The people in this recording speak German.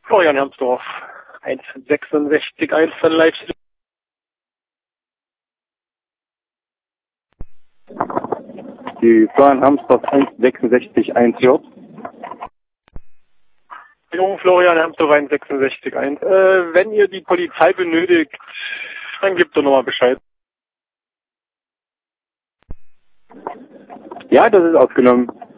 Florian Hermsdorf, 1,66,1 von Leipzig. Die Florian Hermsdorf 1,66,1 Jung Florian Hermsdorf 1,66,1. Wenn ihr die Polizei benötigt, dann gebt doch nochmal Bescheid. Ja, das ist aufgenommen.